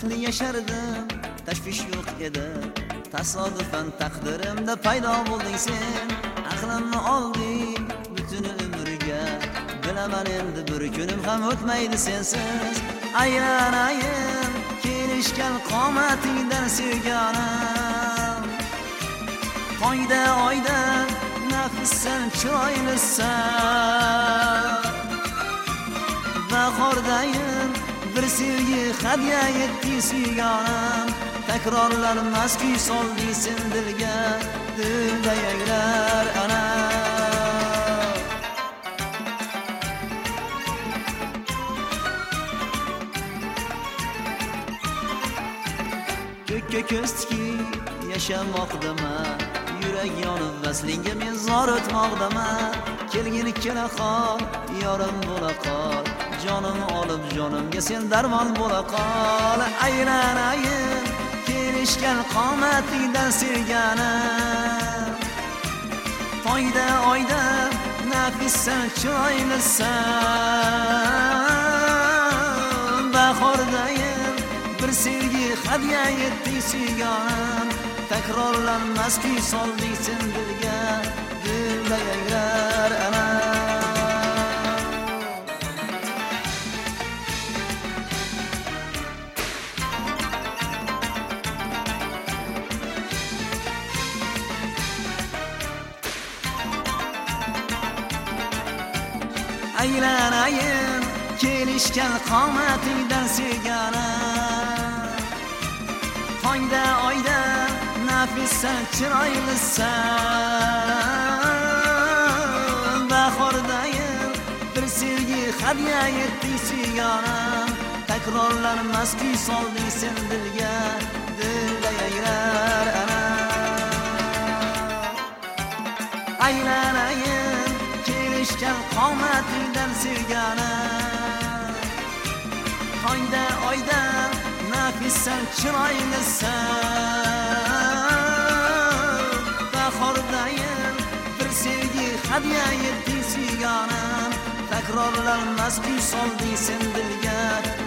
baxtli yashardim, tashvish yo'q edi. Tasodifan taqdirimda paydo bo'lding sen. Aqlimni olding butun umrga. Bilaman endi bir kunim ham o'tmaydi sensiz. Aylanayim kelishgan qomatingdan sevganim. Oyda oyda nafissan chiroylisan. Bahordayim bir sevgi hadya etdi suyganim. Takrorlanmas kuy solding sen dilga, dilda yangrar ana. Ko'kka ko'zdiki yashamoqdaman, yurak yonib vaslingga men zor o'tmoqdaman. Kelgin ikkala qol, yorim bo'la qol, jonim olib jonimga sen darmon bo'la qol. Aylanayim kelishgan qomatingdan sevganim. Oyda oyda nafissan chiroylisan. Bahordayim bir sevgi hadya etdi suyganim. Takrorlanmas kuy solding sen dilga, dilda yangrar ana. Aylanayim kelishgan qomatingdan sevganim. Oyda oyda nafissan chiroylisan. Bahordayim bir sevgi hadya etdi suyganim. Takrorlanmas kuy solding sen dilga, dilda yangrar ana. Aylanayim kelishgan qomatingdan sevganim. Oyda oyda nafissan chiroylisan. Bahordayim bir sevgi hadya etdi suyganim. Takrorlanmas kuy solding sen dilga,